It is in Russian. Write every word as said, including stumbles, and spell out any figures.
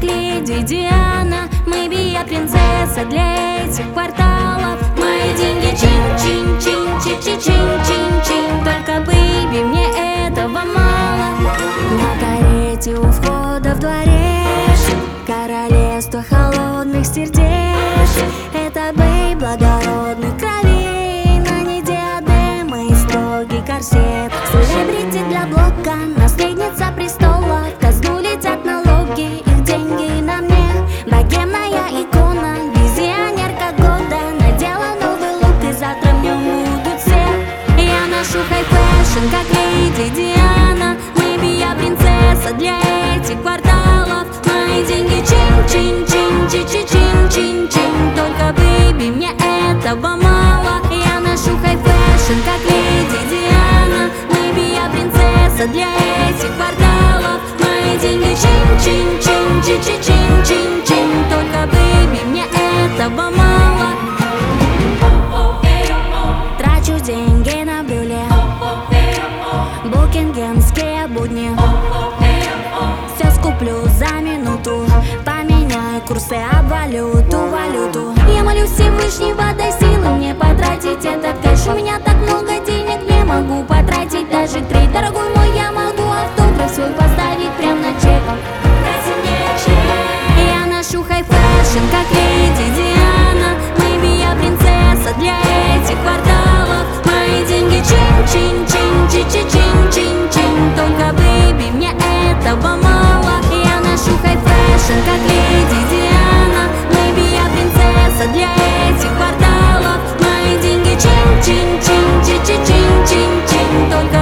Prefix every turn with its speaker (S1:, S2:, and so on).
S1: леди Диана. Мэйби я принцесса для этих кварталов. Мои деньги чин-чин-чин-чин-чин-чин-чин. Только, бэйби, мне этого мало. На карете у входа в дворец королевство холодных сердец. Это бэй благородных кровей, на ней диадема и строгий корсет. Селебрити для блока, наследница престола. В казну летят налоги, их деньги на мне. Богемная икона, визионерка года. Надела новый лук и завтра в нем будут все. Я ношу хай-фэшн, как леди Диана. Мэйби я принцесса для этих кварталов. Мои деньги чин-чин-чин-чин-чин-чин-чин. Только, бэйби, мне этого мало. Я ношу хай-фэшн, как леди Диана. Мэйби я принцесса для этих кварталов. Мои деньги чин-чин-чин-чин-чин-чин-чин. Только, бэйби, мне этого мало. Трачу деньги на брюле, букингемские будни. Все скуплю за минуту, поменяю курсы об валюту, валюту. Я молю Всевышнего, дай силы мне потратить этот кэш. У меня так много денег, не могу потратить даже три. Дорогой мой, я могу автограф свой поставить прям на чек. Дайте мне чек. Я ношу хай-фэшн, как леди Диана. Мэйби я принцесса для этих кварталов. Мои деньги чин-чин-чин-чин-чин-чин-чин. Только, бэйби, мне этого мало. Я ношу хай-фэшн, как леди Диана. Мэйби я принцесса для этих кварталов. Мои деньги чин-чин-чин-чин-чин-чин-чин. Только,